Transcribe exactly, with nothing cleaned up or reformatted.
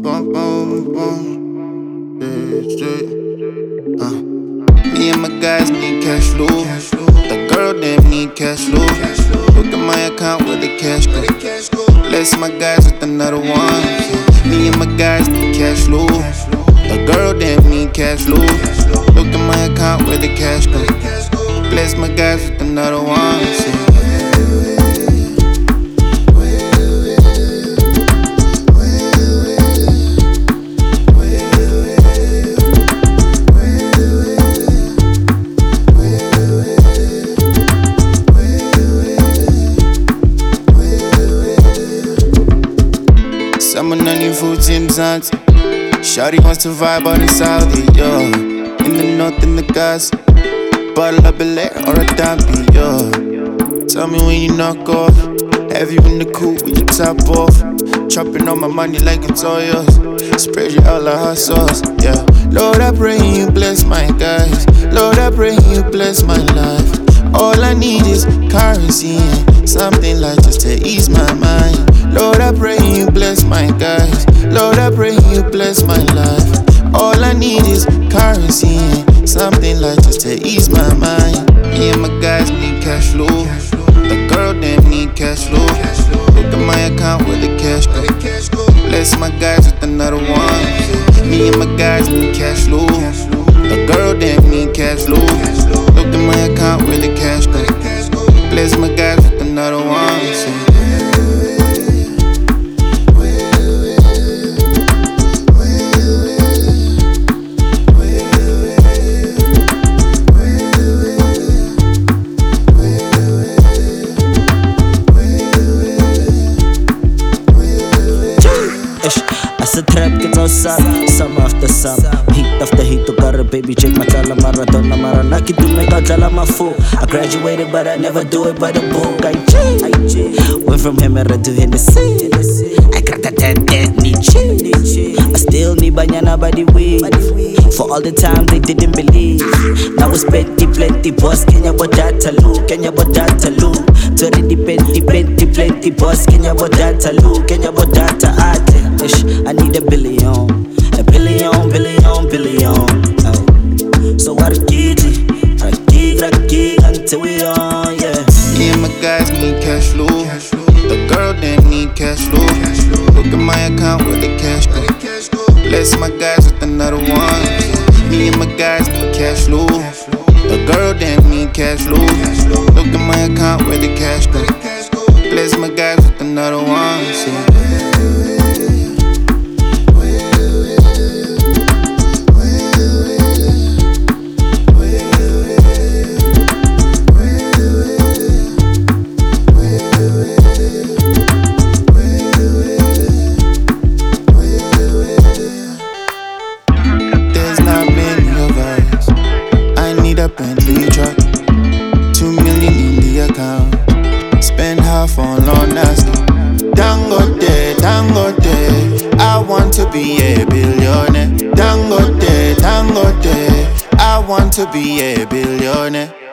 boom, boom, boom. Yeah, straight. Uh. Me and my guys need cash flow. The girl them need cash flow. Look at my account where the cash go. Bless my guys with another one. Yeah. Me and my guys need cash flow. The girl them need cash flow. Look at my account where the cash go. Bless my guys with another one. Yeah. Someone on your food, Tim Zanti. Shawty wants to vibe on the south, yo. In the north, in the gas. Bottle of Belair or a Dampi, yo. Tell me when you knock off. Have you in the coupe with your top off? Chopping on my money like it's all yours. Spread you out like hot sauce, yeah. Lord, I pray you bless my guys. Lord, I pray you bless my life. All I need is currency and something like just to ease my mind. Lord, I pray you bless my guys. Lord, I pray you bless my life. All I need is currency and something like just to ease my mind. Me and my guys need cash flow. The girl them need cash flow. Look at my account where the cash go. Bless my guys with another one. Me and my guys need cash flow. The girl them need cash flow. Look at my account where the cash go. Bless my guys with another one. Sa trap kita usap, sama after sama. Heat after heat to got a baby check my tala Maradona Maranaki do make out jala my fool. I graduated but I never do it by the book. I G, went from Hemera to Hennessy. I got that that that Nietzsche. I still need banyana by the weed. For all the time they didn't believe. Now it's plenty plenty boss. Kenya bodata lu, Kenya bodata lu. Tori di plenty plenty plenty boss. Kenya bodata lu, Kenya bodata ate. I need a billion, a billion, billion, billion. Uh. So I keep it, I keep, I keep until we on, yeah. Me and my guys need cash flow. The girl them need cash flow. Look at my account where the cash go. Bless my guys with another one. Me and my guys need cash flow. The girl them need cash flow. Look at my account where the cash go. Bless my guys with another one. A Bentley truck, two million in the account. Spend half on Lord Nasty. Dangote, Dangote, I want to be a billionaire. Dangote, Dangote, I want to be a billionaire.